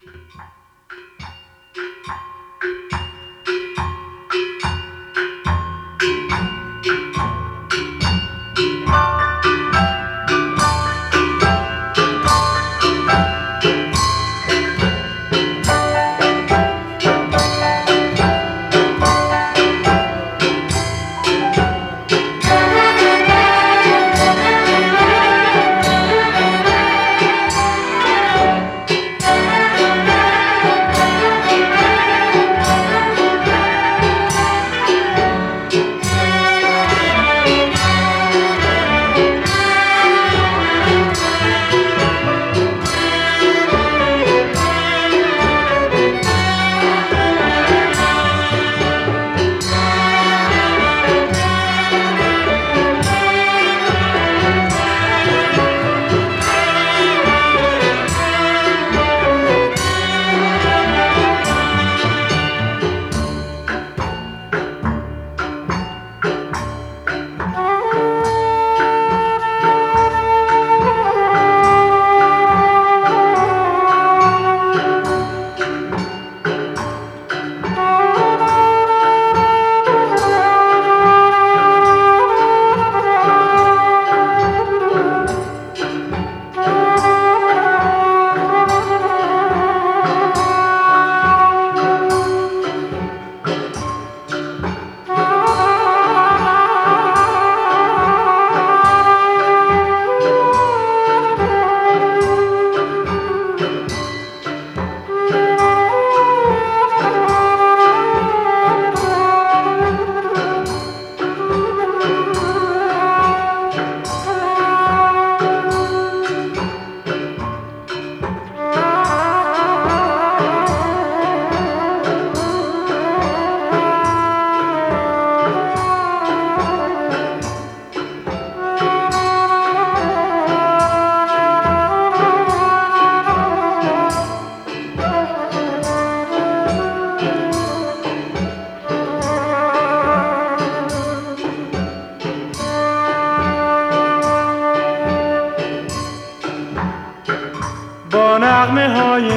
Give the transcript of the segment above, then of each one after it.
با نغمه های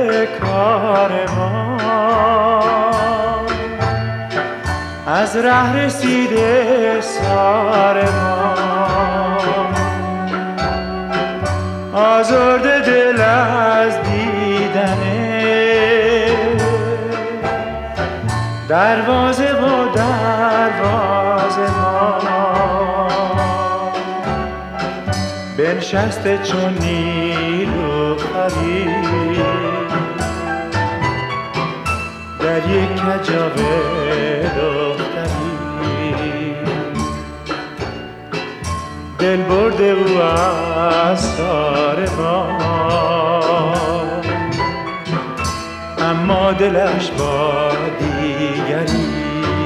کاروان از ره رسیده ساربان، آزرده دل از دیدنه دروازه با دروازه ها بنشسته چون نیلوفری در یک کجاوه دختری، دل برده او از ساربان اما دلش با دیگری.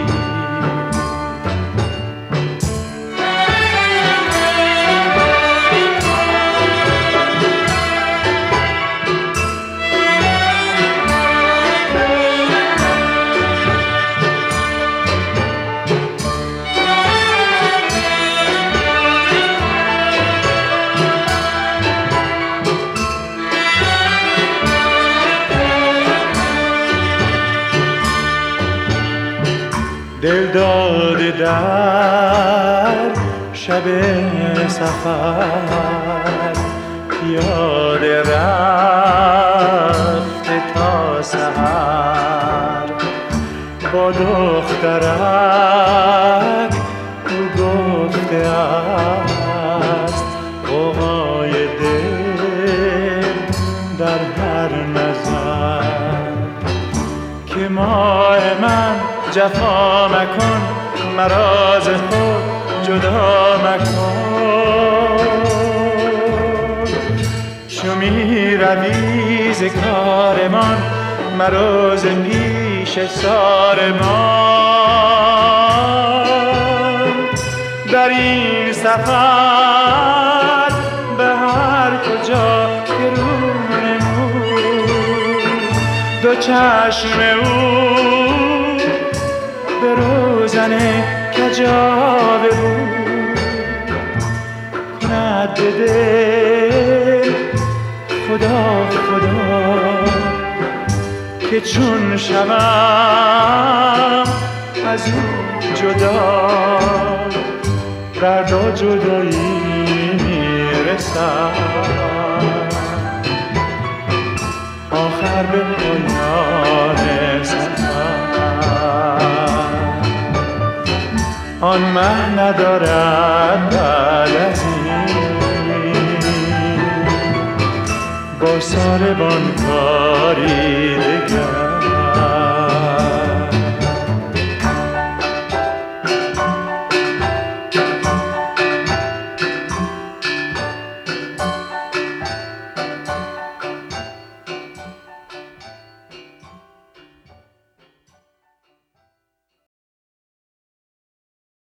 دل داده در شب سفر، پیاده رفته تا سحر، با دخترک او گفته است غوغای دل در هر نظر که ماه من جفا مکن، مرا ز خود جدا مکن. چو می روی ز کارمان مرا ز پیش ساربان. در این سفر به هر کجا که رو نمود دو چشم او به روزن کجاوه بود کند به دل خدا خدا که چون شوم از او جدا درد و جدایی میرسد، آخر به پایان سفر آن مه ندارد بعد از این با ساربان کاری دگر.